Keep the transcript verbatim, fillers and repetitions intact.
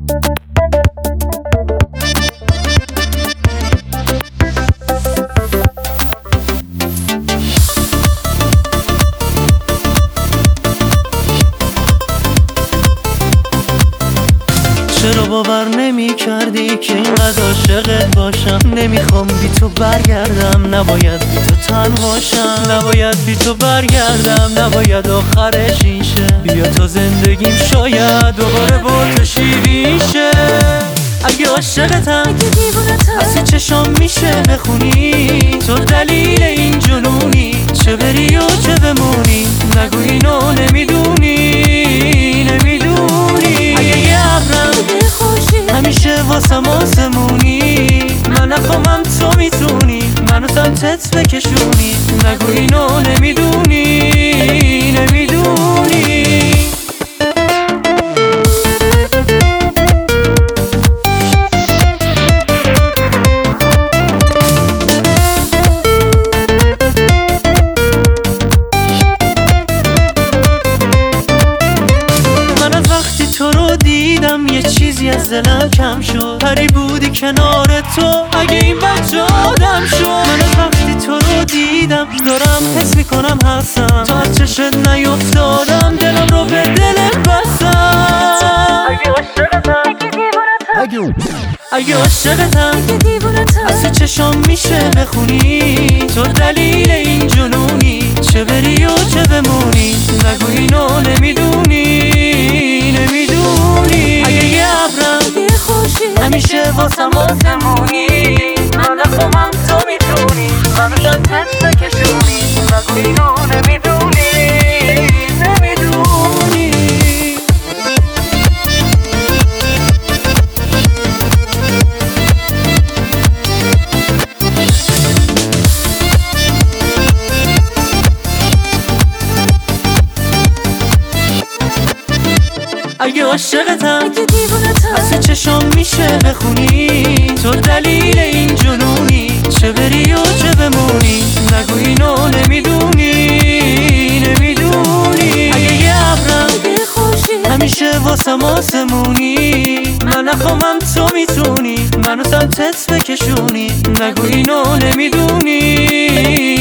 چرا باور نمی کردی که اینقدر عاشقت باشم؟ نمیخوام بی تو برگردم، نباید بی تو تنهاشم، نباید بی تو برگردم، نباید آخرش این شه. بیا تا زندگیم شاید دوباره با تو شیرین شه. اگه عاشقتم، اگه دیوونتم، از چشام میشه بخونی تو دلیل این جنونی. چه بری و چه بمونی، نگو اینو نمیدونی نمیدونی. اگه یه ابرم همیشه واسم آسمونی، من نخوامم تو میتونی منو سمتت بکشونی. نگو اینو نمیدونی نمیدونی. تو رو دیدم یه چیزی از دلم کم شد، پری بودی کنار تو اگه این بچه آدم شد. من از وقتی تو رو دیدم دارم حس میکنم هستم، تا از چشت نیفتادم دلم رو به دلت بستم. اگه عاشقتم، اگه دیوونتم، اگه عاشقتم، اگه دیوونتم، از چشام میشه بخونی تو دلیل این جنونی. چه بری و چه بمونی، نگو اینو نمیدونی نمیدونی. اگه یه ابرم همیشه واسم آسمونی، من نخوامم تو میتونی منو سمتت بکشونی. نگو اینو نمیدونی نمیدونی. اگه عاشقتم، اگه دیوونتم، از چشام میشه بخونی تو دلیل این جنونی. چه بری و چه بمونی، نگو اینو نمیدونی نمیدونی. اگه یه ابرم همیشه واسم آسمونی، من نخوامم تو میتونی منو سمتت بکشونی. نگو اینو نمیدونی